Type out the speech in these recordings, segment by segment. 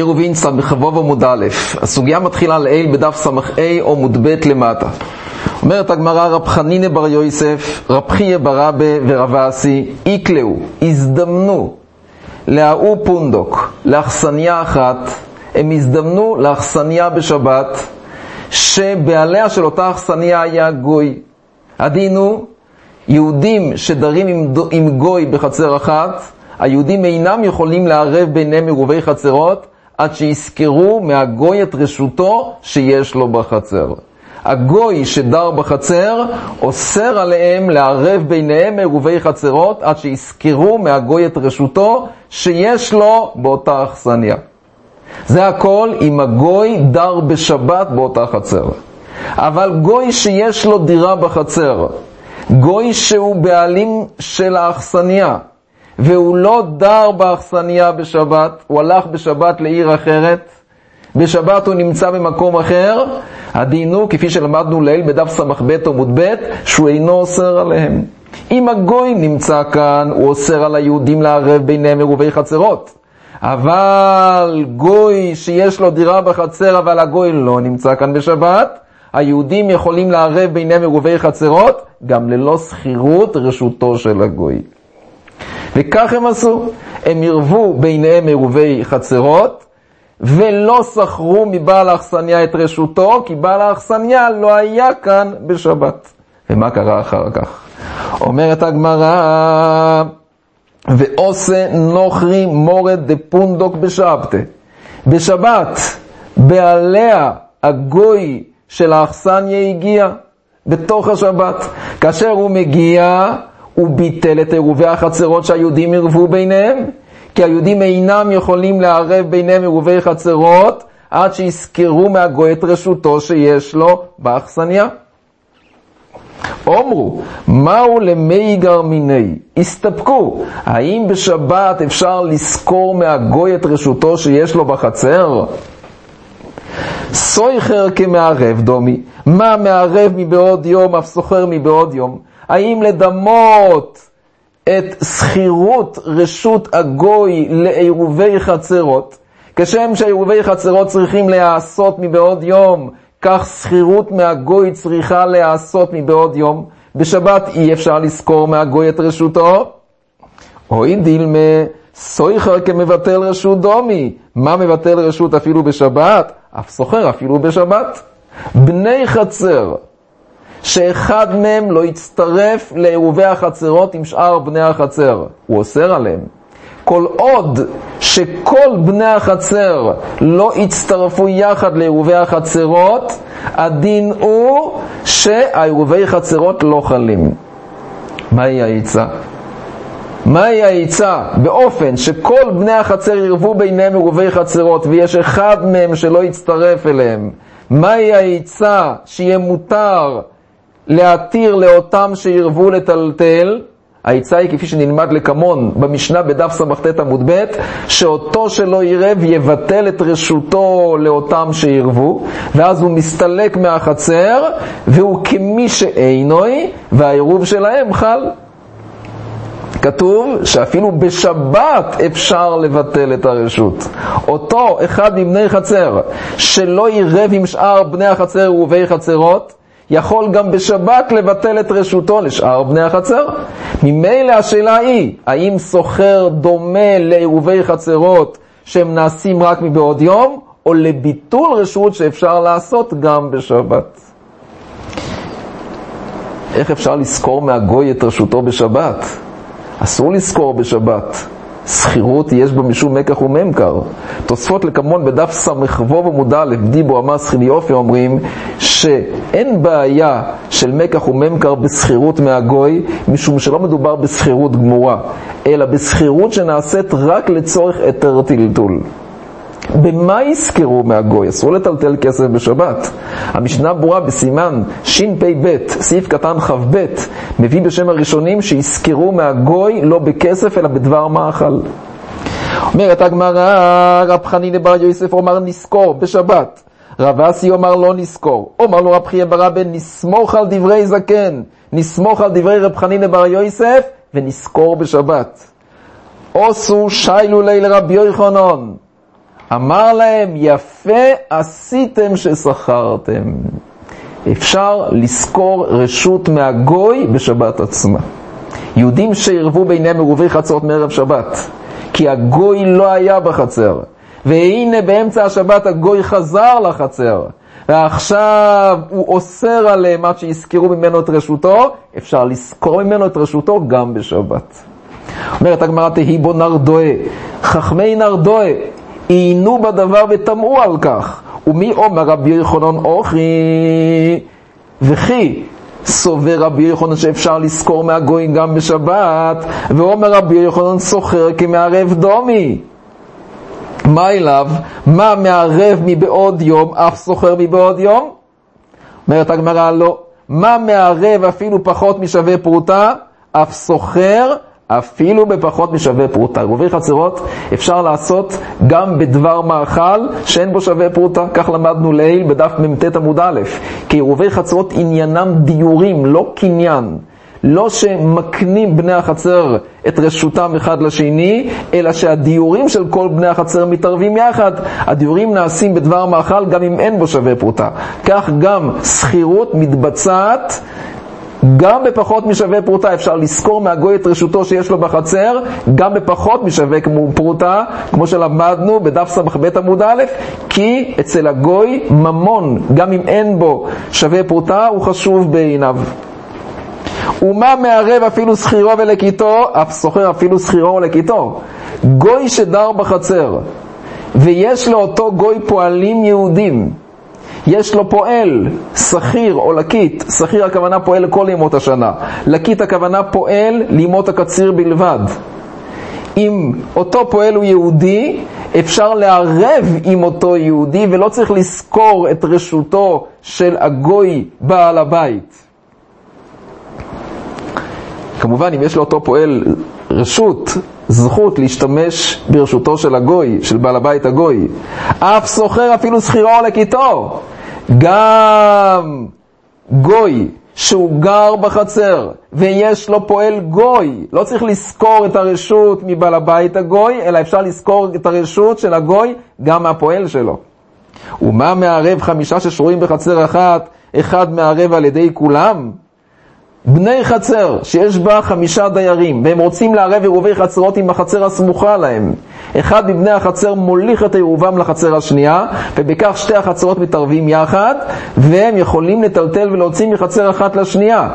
עירובין סמ"ו עמוד א'. הסוגיה מתחילה לעיל בדף ס"ה עמוד ב' למטה. אומרת הגמרא, רב חנינא בר יוסף, רב חייא בר אבא ורב אסי איקלעו, הזדמנו להאו פונדוק, לאכסניה אחת. הם הזדמנו לאכסניה בשבת, שבעליה של אותה אכסניה היה גוי. הדין הוא, יהודים שדרים עם גוי בחצר אחת, היהודים אינם יכולים לערב ביניהם עירובי חצרות, עד שיזכרו מהגוי את רשותו שיש לו בחצר. הגוי שדר בחצר אוסר עליהם לערב ביניהם עירובי חצרות, עד שיזכרו מהגוי את רשותו שיש לו באותה אכסניה. זה הכל אם הגוי דר בשבת באותה חצר. אבל גוי שיש לו דירה בחצר, גוי שהוא בעלים של האכסניה, והוא לא דר באכסניה בשבת, הוא הלך בשבת לעיר אחרת, בשבת הוא נמצא במקום אחר, הדין הוא, כפי שלמדנו לעיל בדף ס"ב עמוד ב', שהוא אינו אוסר עליהם. אם הגוי נמצא כאן, הוא אוסר על היהודים לערב ביניהם עירובי חצרות. אבל גוי שיש לו דירה בחצר, אבל הגוי לא נמצא כאן בשבת, היהודים יכולים לערב ביניהם עירובי חצרות, גם ללא שכירות רשותו של הגוי. וכך הם עשו, הם ערבו ביניהם עירובי חצרות, ולא שכרו מבעל האכסניה את רשותו, כי בעל האכסניה לא היה כאן בשבת. ומה קרה אחר כך? אומרת הגמרא, ועושה נוכרי מורד דפונדוק בשבתה. בשבת, בעליה הגוי של האכסניה הגיע, בתוך השבת. כאשר הוא מגיע, הוא ביטל את עירובי החצרות שהיהודים ערבו ביניהם, כי היהודים אינם יכולים לערב ביניהם עירובי חצרות, עד שיזכרו מהגוי את רשותו שיש לו באכסניה. אומרו, מהו למי גרמיני? הסתפקו, האם בשבת אפשר לזכור מהגוי את רשותו שיש לו בחצר? סויחר כמערב דומי, מה מערב מבעוד יום, אף סוחר מבעוד יום? האם לדמות את שכירות רשות הגוי לעירובי חצרות, כשם שעירובי חצרות צריכים להיעשות מבעוד יום, כך שכירות מהגוי צריכה להיעשות מבעוד יום. בשבת אי אפשר לזכור מהגוי את רשותו. אוי דילמה, סויחר כמבטל רשות דומי, מה מבטל רשות אפילו בשבת? אף סוחר אפילו בשבת. בני חצר, שאחד מהם לא יצטרף לעירובי החצרות עם שאר בני החצר, הוא אוסר עליהם. כל עוד שכל בני החצר לא יצטרפו יחד לעירובי החצרות, הדין הוא שהעירובי חצרות לא חלים. מהי העיצה? מהי העיצה? באופן שכל בני החצר ירבו ביניהם עירובי חצרות, ויש אחד מהם שלא יצטרף אליהם. מהי העיצה שיהיה מותר להתיר לאותם שירבו לטלטל? העיצה היא כפי שנלמד לקמון במשנה בדף ס"ט עמוד ב', שאותו שלא ירב יבטל את רשותו לאותם שירבו, ואז הוא מסתלק מהחצר, והוא כמי שאינוי, והעירוב שלהם חל. כתוב שאפילו בשבת אפשר לבטל את הרשות. אותו אחד מבני חצר שלא ירב עם שאר בני החצר עירובי חצרות, יכול גם בשבת לבטל את רשותו לשאר בני החצר. ממילא השאלה היא, האם סוחר דומה לעירובי חצרות שהם נעשים רק מבעוד יום, או לביטול רשות שאפשר לעשות גם בשבת? איך אפשר לזכור מהגוי את רשותו בשבת? אסור לזכור בשבת. שכירות יש בה משום מקח וממכר. תוספות לקמון בדף ס"ו עמוד א' דיבו אמס חיליופי אומרים שאין בעיה של מקח וממכר בשכירות מהגוי, משום שלא מדובר בשכירות גמורה, אלא בשכירות שנעשית רק לצורך היתר טלטול. במה יזכרו מהגוי? אסור לטלטל כסף בשבת. המשנה ברורה בסימן שפ"ב סעיף קטן כ"ב מביא בשם הראשונים שיזכרו מהגוי לא בכסף אלא בדבר מאכל. אומרת הגמרא, רב חנינא בר יוסף אומר נזכור בשבת, רב אסי אומר לא נזכור. אומר לו רב חייא בר אבא, נסמוך על דברי זקן, נסמוך על דברי רב חנינא בר יוסף ונזכור בשבת. עשו שיילו ליל רבי יוחנן, אמר להם, יפה עשיתם ששכרתם. אפשר לזכור רשות מהגוי בשבת עצמה. יהודים שערבו ביניהם עירובי חצרות מערב שבת, כי הגוי לא היה בחצר, והנה באמצע השבת הגוי חזר לחצר, ועכשיו הוא אוסר עליהם עד שיזכרו ממנו את רשותו. אפשר לזכור ממנו את רשותו גם בשבת. אומרת הגמרא, תהי בו נרדוה, חכמי נרדוה עיינו בדבר ותמעו על כך. ומי אומר רבי יוחנן אוכי, וכי סובר רבי יוחנן שאפשר לזכור מהגוי גם בשבת, ואומר רבי יוחנן סוחר כמערב דומי. מה אליו? מה מערב מבעוד יום אף סוחר מבעוד יום? אומרת הגמרא, לא. מה מערב אפילו פחות משווה פרוטה, אף סוחר אפילו בפחות משווה פרוטה. עירובי חצרות אפשר לעשות גם בדבר מאכל שאין בו שווה פרוטה. כך למדנו לעיל בדף מ"ט עמוד א'. כי עירובי חצרות עניינם דיורים, לא קניין. לא שמקנים בני החצר את רשותם אחד לשני, אלא שהדיורים של כל בני החצר מתערבים יחד. הדיורים נעשים בדבר מאכל גם אם אין בו שווה פרוטה. כך גם שכירות מתבצעת גם בפחות משווה פרוטה. אפשר לזכור מהגוי את רשותו שיש לו בחצר גם בפחות משווה פרוטה, כמו שלמדנו בדף ס"ב עמוד א', כי אצל הגוי ממון, גם אם אין בו שווה פרוטה, הוא חשוב בעיניו. ומה מערב אפילו שכירו ולקיתו, אף סוחר אפילו שכירו ולקיתו. גוי שדר בחצר ויש לו אותו גוי פועלים יהודים, יש לו פועל, שכיר או לקית. שכיר הכוונה פועל לכל ימות השנה, לקית הכוונה פועל לימות הקציר בלבד. אם אותו פועל הוא יהודי, אפשר לערב עם אותו יהודי ולא צריך לזכור את רשותו של הגוי בעל הבית. כמובן, אם יש לאותו פועל רשות, זכות להשתמש ברשותו של הגוי, של בעל הבית הגוי. אף סוחר אפילו שכירו לקיתו. גם גוי שהוא גר בחצר ויש לו פועל גוי, לא צריך לזכור את הרשות מבעל הבית הגוי, אלא אפשר לזכור את הרשות של הגוי גם מהפועל שלו. ומה מערב 5 ששרויים בחצר אחת, אחד מערב על ידי כולם? בני חצר שיש בה 5 דיירים והם רוצים לערב עירובי חצרות עם החצר הסמוכה להם. אחד מבני החצר מוליך את עירובם לחצר השנייה, ובכך שתי החצרות מתערבים יחד והם יכולים לטלטל ולהוציא מחצר אחת לשנייה.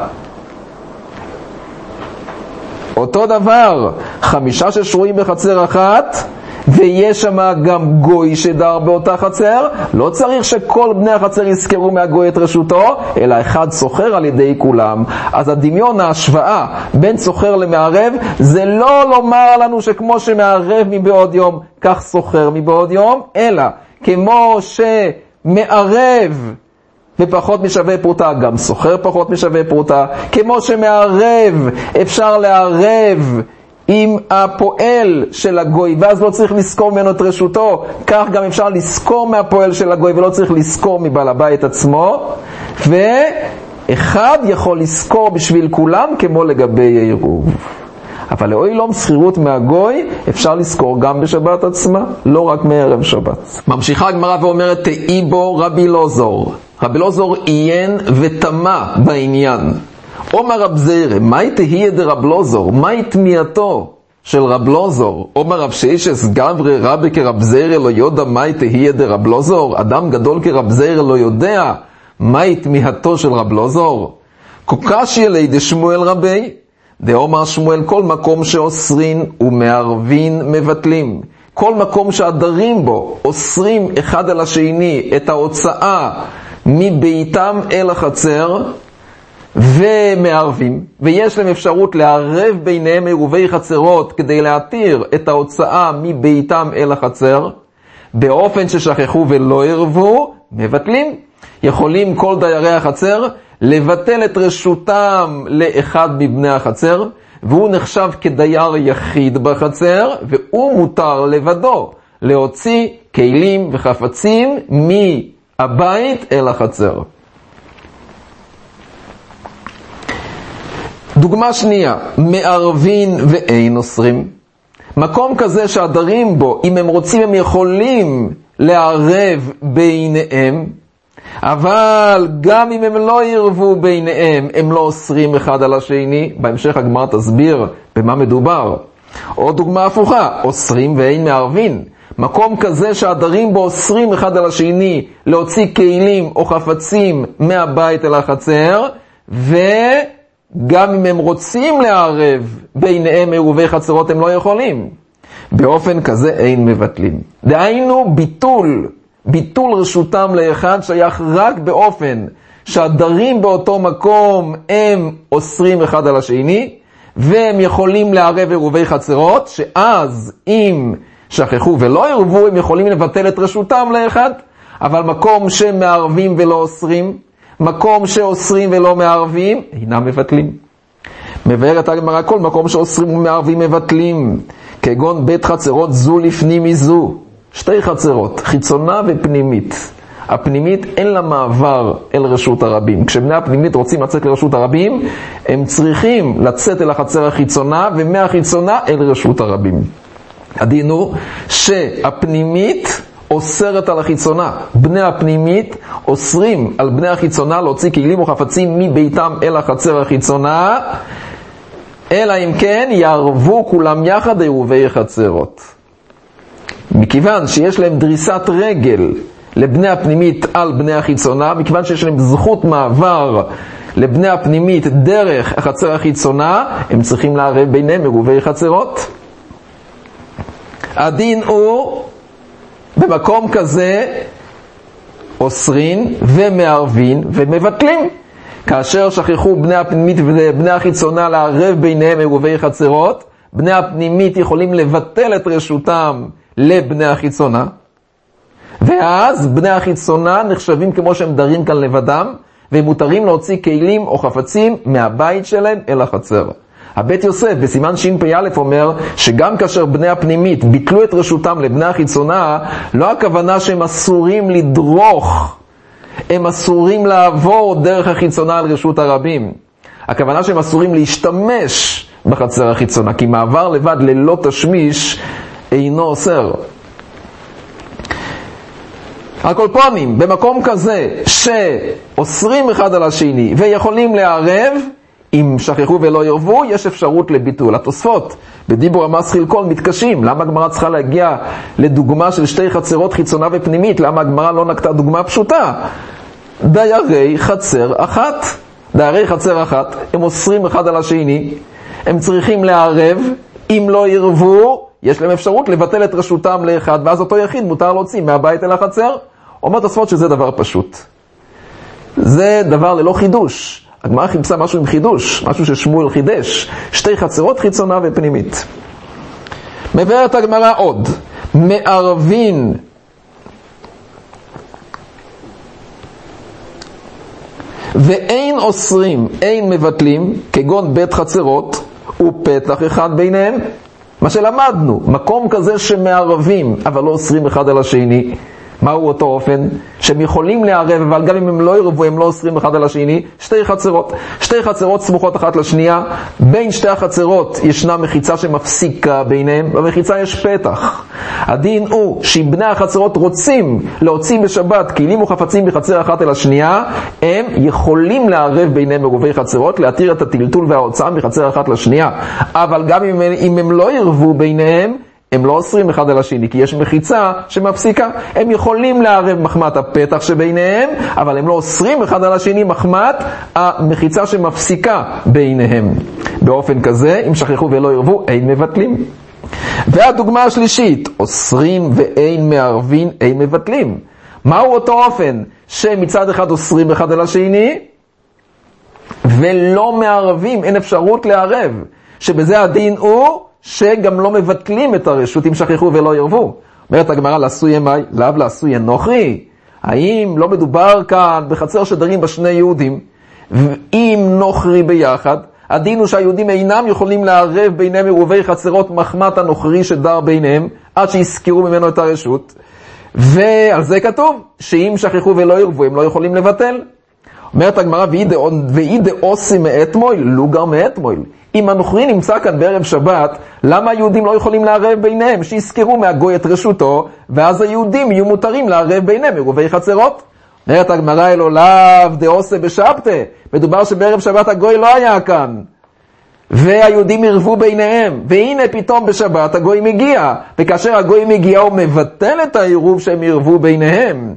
אותו דבר, 5 ששרויים בחצר אחת ויש שם גם גוי שדר באותה חצר, לא צריך שכל בני החצר יזכרו מהגוי את רשותו, אלא אחד סוחר על ידי כולם. אז הדמיון, ההשוואה בין סוחר למערב, זה לא לומר לנו שכמו שמערב מבעוד יום כך סוחר מבעוד יום, אלא כמו שמערב בפחות משווה פרוטה גם סוחר פחות משווה פרוטה. כמו שמערב אפשר לערב עם הפועל של הגוי ואז לא צריך לזכור ממנו את רשותו, כך גם אפשר לזכור מהפועל של הגוי ולא צריך לזכור מבעל הבית עצמו. ואחד יכול לזכור בשביל כולם כמו לגבי העירוב. אבל לאוי לא שכירות מהגוי אפשר לזכור גם בשבת עצמה, לא רק מערב שבת. ממשיכה הגמרא ואומרת, תהי בו רבי לוזור. רבי לוזור עיין ותמה בעניין. אומר רב זירא, מהי תהייה דרב לוזור? מהי תמיהתו של רב לוזור? אומר רב שיישס גברי רבי כרב זירא לא יודע מהי תהייה דרב לוזור? אדם גדול כרב זירא לא יודע מהי תמיהתו של רב לוזור? קוקשי לי דשמואל רבי, דאמר שמואל, כל מקום שאוסרין ומערבין מבטלים. כל מקום שהדרים בו אוסרים אחד על השני את ההוצאה מביתם אל החצר ומערבים, ויש להם אפשרות לערב ביניהם עירובי חצרות כדי להתיר את ההוצאה מביתם אל החצר, באופן ששכחו ולא ערבו, מבטלים. יכולים כל דיירי החצר לבטל את רשותם לאחד מבני החצר, והוא נחשב כדייר יחיד בחצר, והוא מותר לבדו להוציא כלים וחפצים מהבית אל החצר. דוגמה שנייה, מערבין ואין אוסרים. מקום כזה שהדרים בו, אם הם רוצים הם יכולים לערב ביניהם, אבל גם אם הם לא ירבו ביניהם, הם לא אוסרים אחד על השני. בהמשך הגמרא תסביר במה מדובר. או דוגמה הפוכה, אוסרים ואין מערבין. מקום כזה שהדרים בו אוסרים אחד על השני להוציא כלים או חפצים מהבית אל החצר, וגם אם הם רוצים לערב ביניהם עירובי חצרות הם לא יכולים. באופן כזה אין מבטלים. דהיינו ביטול רשותם לאחד שייך רק באופן שהדרים באותו מקום הם אוסרים אחד על השני, והם יכולים לערב עירובי חצרות, שאז אם שכחו ולא ערבו הם יכולים לבטל את רשותם לאחד. אבל מקום שמערבים ולא אוסרים, מקום שאוסרים ולא מערבים, אינם מבטלים. מבארת הגמרא, כל מקום שאוסרים ומערבים מבטלים, כגון בית חצרות זו לפנים מזו, שתי חצרות, חיצונה ופנימית. הפנימית אין לה מעבר אל רשות הרבים. כשבני הפנימית רוצים לצאת לרשות הרבים, הם צריכים לצאת אל החצר החיצונה, ומהחיצונה אל רשות הרבים. הדין הוא שהפנימית אוסרת על החיצונה. בני הפנימית אוסרים על בני החיצונה להוציא כלים או חפצים מביתם אל החצר החיצונה, אלא אם כן יערבו כולם יחד עירובי חצרות. מכיוון שיש להם דריסת רגל לבני הפנימית על בני החיצונה, מכיוון שיש להם זכות מעבר לבני הפנימית דרך החצר החיצונה, הם צריכים לערב ביניהם עירובי חצרות. הדין הוא במקום כזה אוסרים ומערבים ומבטלים. כאשר שכחו בני הפנימית ובני החיצונה לערב ביניהם עירובי חצרות, בני הפנימית יכולים לבטל את רשותם לבני החיצונה, ואז בני החיצונה נחשבים כמו שהם דרים כאן לבדם, והם מותרים להוציא כלים או חפצים מהבית שלהם אל החצר. הבית יוסף בסימן ש"פ אומר שגם כאשר בני הפנימית ביטלו את רשותם לבני החיצונה, לא הכוונה שהם אסורים לדרוך, הם אסורים לעבור דרך החיצונה על רשות הרבים. הכוונה שהם אסורים להשתמש בחצר החיצונה, כי מעבר לבד ללא תשמיש אינו אוסר. הקולפונים, במקום כזה שאוסרים אחד על השני ויכולים לערב, אם שכחו ולא ירבו, יש אפשרות לביטול. התוספות בדיבור המס חילקון מתקשים. למה הגמרא צריכה להגיע לדוגמה של שתי חצרות חיצונה ופנימית? למה הגמרא לא נקטה דוגמה פשוטה? דיירי חצר אחת. דיירי חצר אחת, הם אוסרים אחד על השני, הם צריכים לערב, אם לא ירבו, יש להם אפשרות לבטל את רשותם לאחד, ואז אותו יחיד מותר להוציא מהבית אל החצר. אומר תוספות שזה דבר פשוט. זה דבר ללא חידוש. הגמרא חיפשה משהו עם חידוש, משהו ששמואל חידש. שתי חצרות חיצונה ופנימית. מבארת הגמרא עוד. מערבין ואין אוסרים, אין מבטלים, כגון בית חצרות ופתח אחד ביניהם. מה שלמדנו, מקום כזה שמערבים, אבל לא אוסרים אחד על השני. מהו אותו אופן? שהם יכולים לערב, אבל גם אם הם לא ירבו, הם לא אוסרים אחד על השני. שתי חצרות. שתי חצרות סמוכות אחת לשנייה. בין שתי החצרות ישנה מחיצה שמפסיקה ביניהם, במחיצה יש פתח. הדין הוא שאם בני החצרות רוצים להוציא בשבת כלים וחפצים בחצר אחת אל השנייה, הם יכולים לערב ביניהם עירובי חצרות, להתיר את הטלטול וההוצאה מחצר אחת לשנייה. אבל גם אם הם לא ירבו ביניהם, הם לא אוסרים אחד על השני, כי יש מחיצה שמפסיקה. הם יכולים לערב מחמת הפתח שביניהם, אבל הם לא אוסרים אחד על השני מחמת המחיצה שמפסיקה ביניהם. באופן כזה, אם שכחו ולא ירבו, אין מבטלים. והדוגמה השלישית, אוסרים ואין מערבים, אין מבטלים. מהו אותו אופן? שמצד אחד אוסרים אחד על השני, ולא מערבים, אין אפשרות לערב. שבזה הדין הוא שגם לא מבטלים את הרשות אם שכחו ולא ירבו. אומרת הגמרא, לעשוי מאי, לאו לעשוי נוכרי. האם לא מדובר כאן בחצר שדרים בשני יהודים, ואם נוכרי ביחד, הדין הוא שהיהודים אינם יכולים לערב ביניהם עירובי חצרות מחמת הנוכרי שדר ביניהם, עד שיזכרו ממנו את הרשות. ועל זה כתוב, שאם שכחו ולא ירבו, הם לא יכולים לבטל. אומרת הגמרא, ואי דאוסי מאתמול, לוגר מאתמול. אם הנוכרי נמצא כאן בערב שבת, למה היהודים לא יכולים לערב ביניהם? שיזכרו מהגוי את רשותו, ואז היהודים יהיו מותרים לערב ביניהם עירובי חצרות. אומרת הגמרא אלו לאו דעושה בשבתא, מדובר שבערב שבת הגוי לא היה כאן, והיהודים ערבו ביניהם, והנה פתאום בשבת הגוי מגיע, וכאשר הגוי מגיע הוא מבטל את העירוב שהם ערבו ביניהם,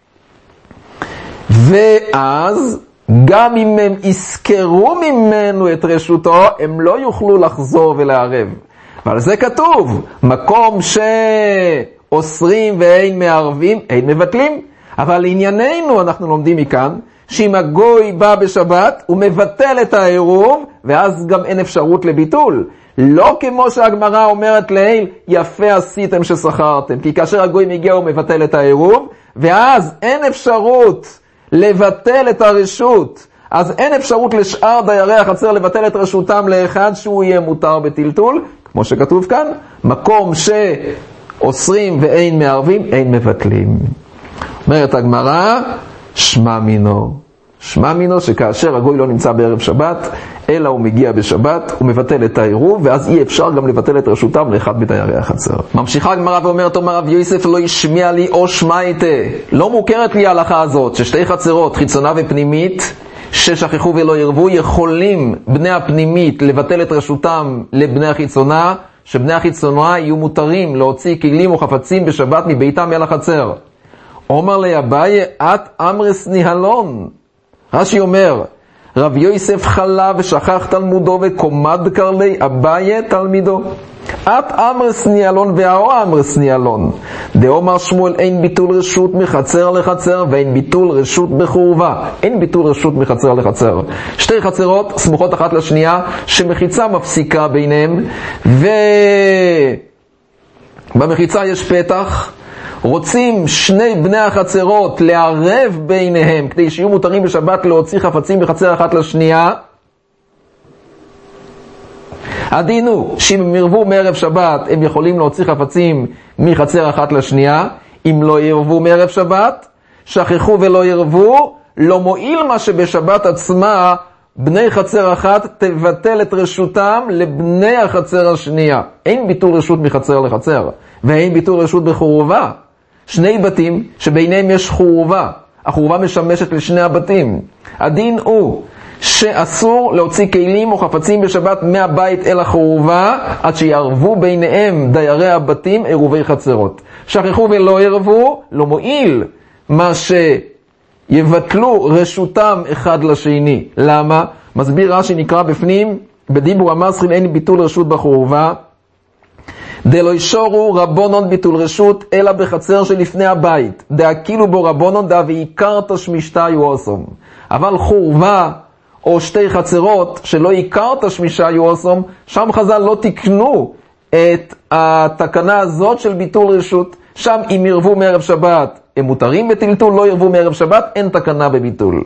ואז גם אם הם יזכרו ממנו את רשותו, הם לא יוכלו לחזור ולערב. ועל זה כתוב, מקום שאוסרים ואין מערבים, אין מבטלים. אבל לענייננו אנחנו לומדים מכאן, שאם הגוי בא בשבת, הוא מבטל את העירוב, ואז גם אין אפשרות לביטול. לא כמו שהגמרא אומרת לעיל, יפה עשיתם ששכרתם, כי כאשר הגוי מגיע הוא מבטל את העירוב, ואז אין אפשרות לבטל את הרשות, אז אין אפשרות לשאר דיירי החצר לבטל את רשותם לאחד שהוא יהיה מותר בטלטול, כמו שכתוב כאן, מקום שאוסרים ואין מערבים, אין מבטלים. אומרת הגמרא, שמע מינו שכאשר הגוי לא נמצא בערב שבת, אלא הוא מגיע בשבת, הוא מבטל את העירוב, ואז אי אפשר גם לבטל את רשותם לאחד מדיירי החצר. ממשיכה הגמרא ואומרת, אומר רב יוסף, לא ישמיע לי או שמעייתה. לא מוכרת לי ההלכה הזאת, ששתי חצרות, חיצונה ופנימית, ששכחו ולא ירבו, יכולים בני הפנימית לבטל את רשותם לבני החיצונה, שבני החיצונה יהיו מותרים להוציא כלים או חפצים בשבת מביתם אל החצר. אומר לי אביי, את אמרס ניהלון. רש"י אומר, רב יוסף חלה ושכח תלמודו וקומד קרלי אביי תלמידו. את אמרס ניהלון והאו אמרס ניהלון. דאמר שמואל, אין ביטול רשות מחצר לחצר ואין ביטול רשות בחורבה. אין ביטול רשות מחצר לחצר. שתי חצרות סמוכות אחת לשנייה, שמחיצה מפסיקה ביניהם, ובמחיצה יש פתח. רוצים שני בני החצרות לערב ביניהם כדי שיהיו מותרים בשבת להוציא חפצים בחצר אחת לשנייה. הדין הוא שאם הם ירבו מערב שבת הם יכולים להוציא חפצים מחצר אחת לשנייה. אם לא ירבו מערב שבת, שכחו ולא ירבו, לא מועיל מה שבשבת עצמה בני חצר אחת תבטל את רשותם לבני החצר השנייה. אין ביטול רשות מחצר לחצר, ואין ביטול רשות בחורבה. שני בתים שביניהם יש חורבה, החורבה משמשת לשני הבתים. הדין הוא שאסור להוציא כלים או חפצים בשבת מהבית אל החורבה, עד שיערבו ביניהם דיירי הבתים עירובי חצרות. שכחו ולא ירבו, לא מועיל מה שיבטלו רשותם אחד לשני. למה? מסביר רש"י, נקרא בפנים, בדיבור המסחין אין ביטול רשות בחורבה, דלא ישורו רבונון ביטול רשות אלא בחצר שלפני הבית, דאקילו בו רבונון דה ועיקר תשמישתה יועסום. אבל חורבה או שתי חצרות שלא עיקר תשמישה יועסום, שם חז"ל לא תקנו את התקנה הזאת של ביטול רשות. שם אם ירבו מערב שבת הם מותרים בטלטול, לא ירבו מערב שבת אין תקנה בביטול.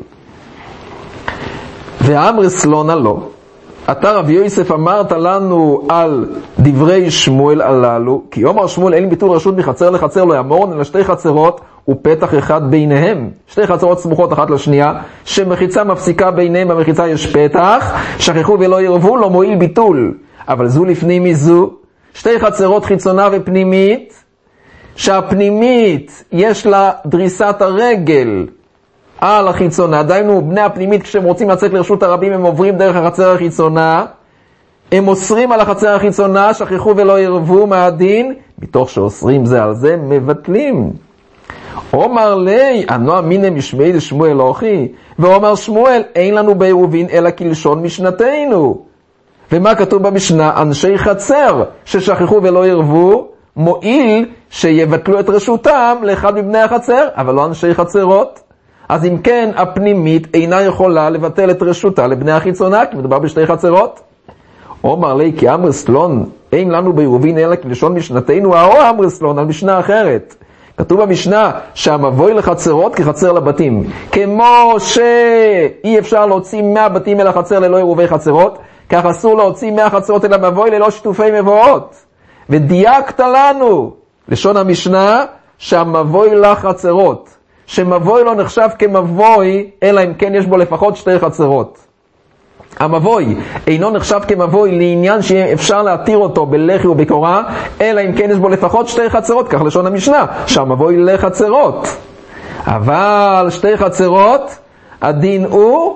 ואמרס לונה לא. אתה רב יוסף אמרת לנו על דברי שמואל הללו, כי אומר שמואל אין ביטול רשות מחצר לחצר לא ימורן, אלא שתי חצרות ופתח אחד ביניהם. שתי חצרות סמוכות אחת לשנייה, שמחיצה מפסיקה ביניהם, במחיצה יש פתח, שכחו ולא ירבו, לא מועיל ביטול. אבל זו לפני מזו, שתי חצרות חיצונה ופנימית, שהפנימית יש לה דריסת הרגל על החיצונה. דיינו, בני הפנימית כשהם רוצים לצאת לרשות הרבים הם עוברים דרך החצר החיצונה, הם אוסרים על החצר החיצונה, שכחו ולא ירבו מהדין, מתוך שאוסרים זה על זה מבטלים. אומר לי, אנו אמינם משמעי לשמואל אוכי, ואומר שמואל, אין לנו בעירובין אלא כלשון משנתנו. ומה כתוב במשנה? אנשי חצר ששכחו ולא ירבו, מועיל שיבטלו את רשותם לאחד מבני החצר, אבל לא אנשי חצרות. אז אם כן, הפנימית אינה יכולה לבטל את רשותה לבני החיצונה, כי מדובר בשתי חצרות. אומר לי, כי אמרסלון, אין לנו בעירובין אלא כלשון משנתנו, או אמרסלון, על משנה אחרת. כתוב במשנה שהמבוי לחצרות כחצר לבתים. כמו שאי אפשר להוציא 100 בתים אל החצר ללא עירובי חצרות, כך אסור להוציא 100 חצרות אל המבוי ללא שיתופי מבואות. ודייקת לנו, לשון המשנה, שהמבוי לחצרות. שמבוי לא נחשב כמבוי, אלא אם כן יש בו לפחות שתי חצרות. המבוי אינו נחשב כמבוי לעניין שאפשר להתיר אותו בלחי ובקורה, אלא אם כן יש בו לפחות 2 חצרות, כך לשון המשנה, שהמבוי לחצרות. אבל 2 חצרות, הדין הוא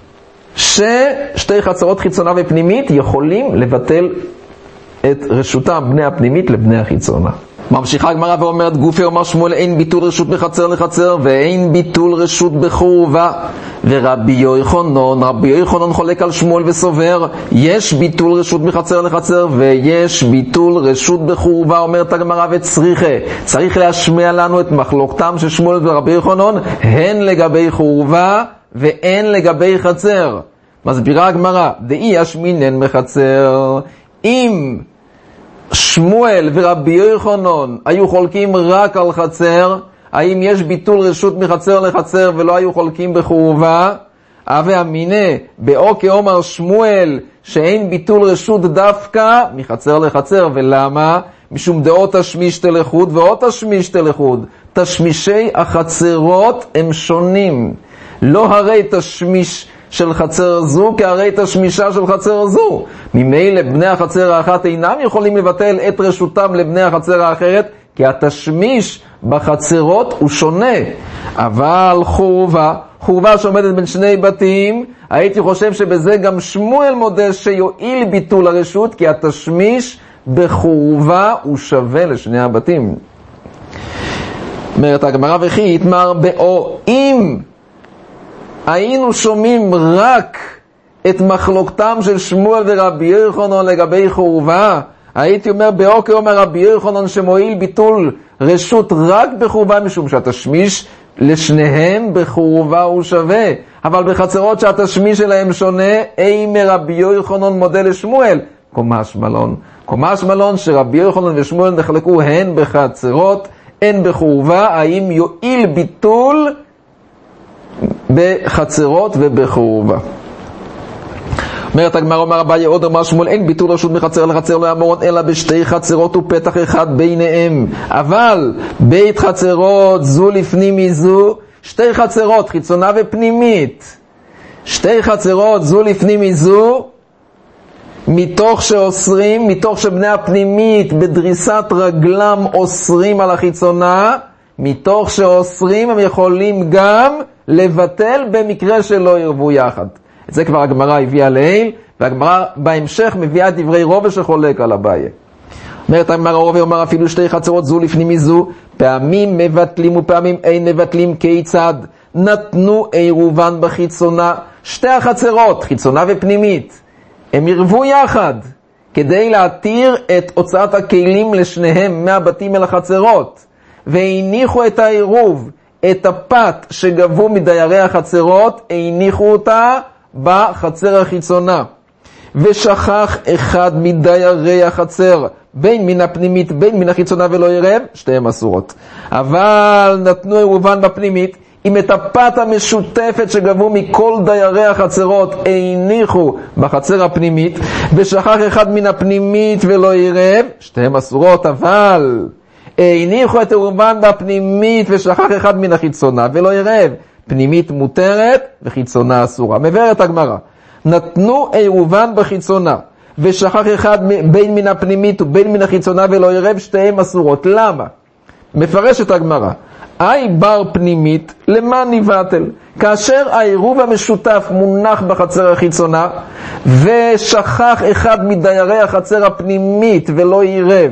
ש2 חצרות חיצונה ופנימית יכולים לבטל את רשותם בני הפנימית לבני החיצונה. ממשיכה הגמרא ואומרת, גופי אומר שמואל, אין ביטול רשות מחצר לחצר ואין ביטול רשות בחורבה. ורבי יוחנן חולק על שמואל וסובר, יש ביטול רשות מחצר לחצר ויש ביטול רשות בחורבה. אומרת הגמרא, צריך להשמיע לנו את מחלוקתם של שמואל ורבי יוחנן, הן לגבי חורבה ואין לגבי חצר. מסבירה הגמרא, דאי ישמינן מחצר, אם שמואל ורבי יוחנן היו חולקים רק על חצר, האם יש ביטול רשות מחצר לחצר ולא היו חולקים בחורבה? הווה אמינא באו כאומר שמואל שאין ביטול רשות דווקא מחצר לחצר. ולמה? משום דעות תשמיש תלכוד ואות תשמיש תלכוד. תשמישי החצרות הם שונים, לא הרי תשמיש של חצר זו כהרי תשמישה של חצר זו. ממילא בני החצר האחת אינם יכולים לבטל את רשותם לבני החצר האחרת, כי התשמיש בחצרות הוא שונה. אבל חורבה שעומדת בין 2 בתים, הייתי חושב שבזה גם שמואל מודה שיועיל ביטול הרשות, כי התשמיש בחורבה הוא שווה לשני הבתים. אומרת הגמרא, וכי יתמר באו, אם היינו שומעים רק את מחלוקתם של שמואל ורבי יוחנן לגבי חורבה, הייתי אומר באו כאומר רבי יוחנן שמועיל ביטול רשות רק בחורבה, משום שהתשמיש לשניהם בחורבה הוא שווה. אבל בחצרות שהתשמיש שלהם שונה, אימא רבי יוחנן מודה לשמואל קומש מלון שרבי יוחנן ושמואל נחלקו הן בחצרות הן בחורבה, האם יועיל ביטול בחצרות ובחורבה. אומרת הגמרא, אומר אביי עוד אמר שמואל, אין ביטול רשות מחצר לחצר לא יעמוד אלא ב2 חצרות ופתח אחד ביניהם. אבל בית חצרות זו לפנים מזו, 2 חצרות חיצונה ופנימית, 2 חצרות זו לפנים מזו, מתוך שבני הפנימית בדריסת רגלם אוסרים על החיצונה, מתוך שאוסרים הם יכולים גם לבטל במקרה שלא ירבו יחד. את זה כבר הגמרא הביאה לעיל, והגמרא בהמשך מביאה דברי רובה שחולק על אביי. אומרת הגמרא, רובה אומר אפילו 2 חצרות זו לפנים מזו, פעמים מבטלים ופעמים אין מבטלים. כיצד? נתנו עירובן בחיצונה, 2 החצרות חיצונה ופנימית הם ירבו יחד כדי להתיר את הוצאת הכלים לשניהם מהבתים אל החצרות, והניחו את העירוב, את הפת שגבו מדיירי החצרות, הניחו אותה בחצר החיצונה, ושכח אחד מדיירי החצר בין מן הפנימית בין מן החיצונה ולא ירב, 2 אסורות. אבל נתנו עירובן בפנימית, אם את הפת המשותפת שגבו מכל דיירי החצרות הניחו בחצר הפנימית, ושכח אחד מן הפנימית ולא ירב, 2 אסורות. אבל הניחו את עירובן בפנימית ושכח אחד מן החיצונה ולא ירב, פנימית מותרת וחיצונה אסורה. מבארת הגמרא, נתנו עירובן בחיצונה ושכח אחד בין מן הפנימית ובין מן החיצונה ולא ירב, 2 אסורות. למה? מפרשת הגמרא, אי בר פנימית למה נבטל? כאשר העירוב המשותף מונח בחצר החיצונה ושכח אחד מדיירי החצר הפנימית ולא ירב,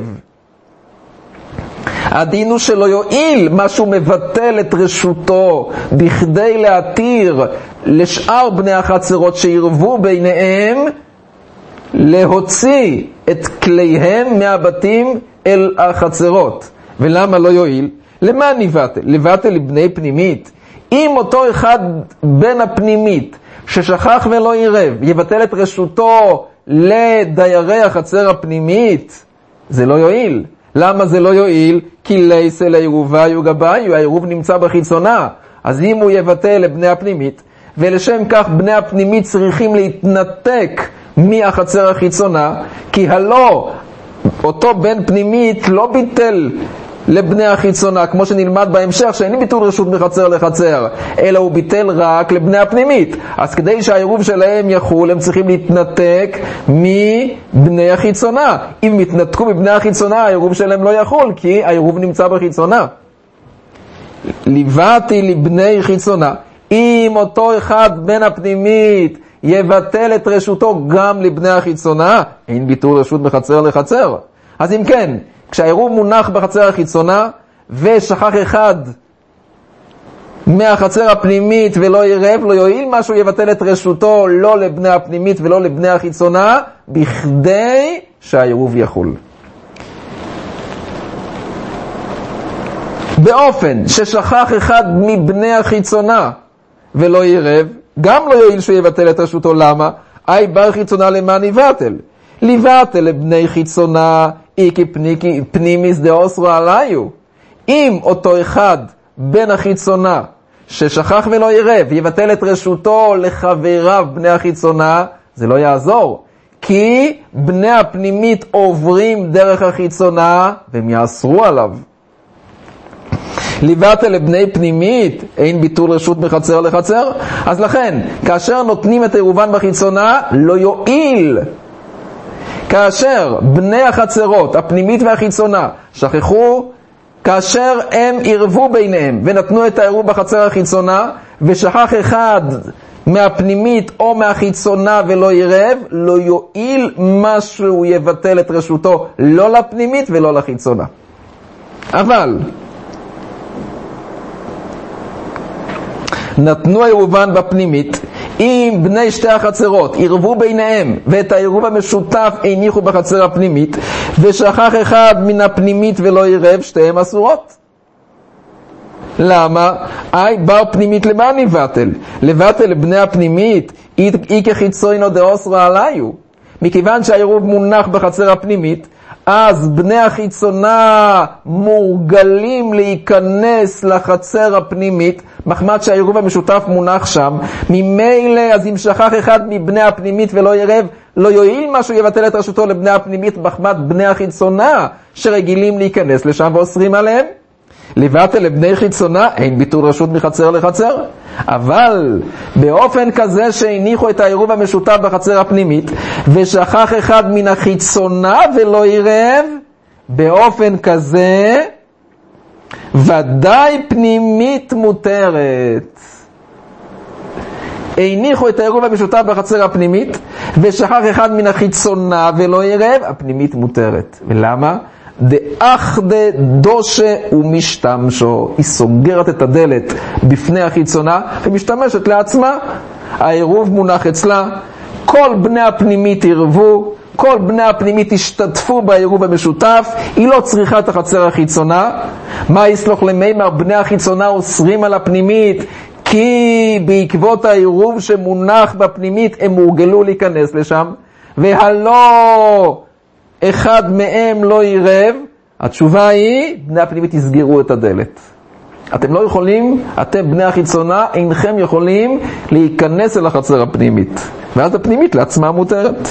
הדין הוא שלא יועיל משהו מבטל את רשותו בכדי להתיר לשאר בני החצרות שירבו ביניהם להוציא את כליהם מהבתים אל החצרות. ולמה לא יועיל? למה נבטל? לבטל לבני פנימית. אם אותו אחד בן הפנימית ששכח ולא ירב יבטל את רשותו לדיירי החצר הפנימית, זה לא יועיל. למה זה לא יועיל? כי לייסה לעירובה יוגביו, העירוב נמצא בחיצונה. אז אם הוא יבטל לבני הפנימית, ולשם כך בני הפנימית צריכים להתנתק מהחצר החיצונה, כי הלא אותו בן פנימית לא ביטל לבני החיצונה, כמו שנלמד בהמשך, שאין ביטול רשות מחצר לחצר, אלא הוא ביטל רק לבני הפנימית. אז כדי שהעירוב שלהם יחול, הם צריכים להתנתק מבני החיצונה. אם יתנתקו מבני החיצונה, העירוב שלהם לא יחול, כי העירוב נמצא בחיצונה. ליוויתי לבני חיצונה. אם אותו אחד בן הפנימית יבטל את רשותו גם לבני החיצונה, אין ביטול רשות מחצר לחצר. אז אם כן, כשהעירוב מונח בחצר החיצונה, ושכח אחד מהחצר הפנימית ולא עירב, לא יועיל משהו יבטל את רשותו לא לבני הפנימית ולא לבני החיצונה, בכדי שהעירוב יחול. באופן ששכח אחד מבני החיצונה ולא עירב, גם לא יועיל שהוא יבטל את רשותו. למה? אי בר חיצונה למען יבטל. לבטל לבני חיצונה איקי פנימיס דאוסרו עליו. אם אותו אחד בין החיצונה ששכח ולא עירב יבטל את רשותו לחבריו בני החיצונה, זה לא יעזור, כי בני הפנימית עוברים דרך החיצונה והם יאסרו עליו. לבטל לבני פנימית אין ביטול רשות מחצר לחצר. אז לכן, כאשר נותנים את עירובן בחיצונה, לא יועיל. כאשר בני החצרות, הפנימית והחיצונה, שכחו, כאשר הם עירבו ביניהם ונתנו את העירוב בחצר החיצונה, ושכח אחד מהפנימית או מהחיצונה ולא עירב, לא יועיל משהו יבטל את רשותו לא לפנימית ולא לחיצונה. אבל נתנו העירובן בפנימית, אם בני שתי החצרות עירבו ביניהם ואת העירוב המשותף הניחו בחצר הפנימית, ושכח אחד מן הפנימית ולא עירב, שתיהם אסורות. למה? בר פנימית למען יבטל. לבטל לבני הפנימית אי כחיצונו דאוסרו עליו. מכיוון שהעירוב מונח בחצר הפנימית, אז בני החיצונה מורגלים להיכנס לחצר הפנימית, מחמת שהעירוב המשותף מונח שם. ממילא, אז אם שכח אחד מבני הפנימית ולא עירב, לא יועיל משהו יבטל את רשותו לבני הפנימית, מחמת בני החיצונה שרגילים להיכנס לשם ואוסרים עליהם. לבטל לבני חיצונה אין ביטול רשות מחצר לחצר. אבל באופן כזה שהניחו את העירוב המשותף בחצר הפנימית ושכח אחד מן החיצונה ולא עירב, באופן כזה ודאי פנימית מותרת. הניחו את העירוב המשותף בחצר הפנימית ושכח אחד מן החיצונה ולא עירב, הפנימית מותרת. ולמה? דאחדה דושה ומשתמשו. היא סוגרת את הדלת בפני החיצונה ומשתמשת לעצמה. העירוב מונח אצלה, כל בני הפנימית עירבו, כל בני הפנימית השתתפו בעירוב המשותף, היא לא צריכה את החצר החיצונה. מה יסלוח למימר? בני החיצונה אוסרים על הפנימית, כי בעקבות העירוב שמונח בפנימית הם מורגלו להיכנס לשם, והלא אחד מהם לא עירב. התשובה היא, בני הפנימית יסגרו את הדלת. אתם לא יכולים, אתם בני החיצונה, אינכם יכולים להיכנס אל החצר הפנימית. ואז הפנימית לעצמה מותרת.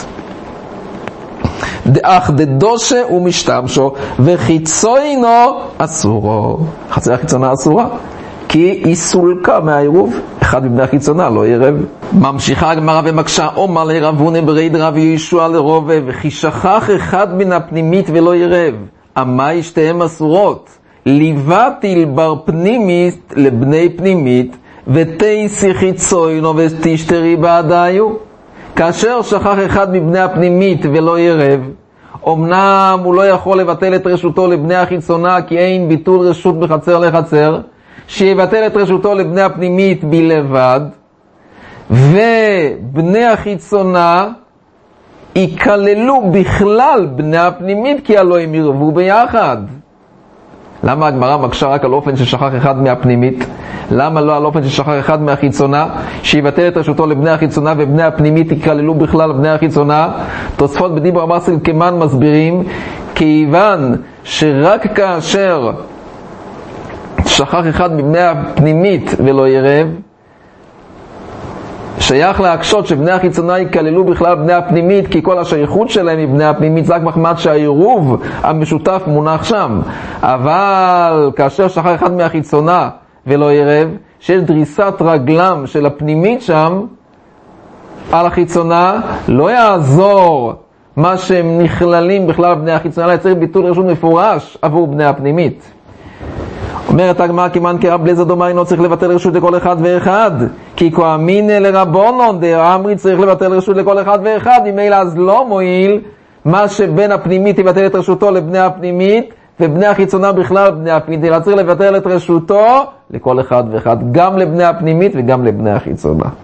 דאח דדושה ומשתמשו וחיצוינו אסורו. חצר החיצונה אסורה, כי היא סולקה מהעירוב. אחד מבני החיצונה לא עירב. ממשיכה הגמרא ומקשה, אומר לרבונה ברד רב ישוע לרובה, וכי שכח אחד מן הפנימית ולא עירב, אמי שתיהם אסורות. ליבטיל בר פנימית לבני פנימית, ותייסי חיצוינו ותשתרי בעדיו. כאשר שכח אחד מבני הפנימית ולא עירב, אמנם הוא לא יכול לבטל את רשותו לבני החיצונה, כי אין ביטול רשות בחצר לחצר, שיבטל את רשותו לבני הפנימית בלבד, ובני החיצונה יקללו בכלל בני הפנימית, כי הלא הם ירבו ביחד. למה הגמרא מקשה רק על אופן ששכח אחד מהפנימית? למה לא על אופן ששכח אחד מהחיצונה, שיבטל את רשותו לבני החיצונה ובני הפנימית יקללו בכלל בני החיצונה? תוספות בדיבור המסל כמן מסבירים, כיוון שרק כאשר שכח אחד מבני הפנימית ולא עירב, שייך להקשות שבני החיצונה יקללו בכלל בני הפנימית, כי כל השייכות שלהם היא בני הפנימית, זה רק מחמד שהעירוב המשותף מונח שם. אבל כאשר שכח אחד מהחיצונה ולא ירב, שיש דריסת רגלם של הפנימית שם על החיצונה, לא יעזור מה שהם נכללים בכלל בני החיצונה, אלא צריך ביטול רשות מפורש עבור בני הפנימית. אומרת הגמרא, כימן כרב לזר דומר אינו צריך לבטל רשות לכל אחד ואחד, כי כאמינא לרבונון דאמרי צריך לבטל רשות לכל אחד ואחד, ממילא אז לא מועיל מה שבין הפנימית יבטל את רשותו לבני הפנימית, ובני החיצונה בכלל בני הפנימית, אלא צריך לבטל את רשותו לכל אחד ואחד, גם לבני הפנימית וגם לבני החיצונה.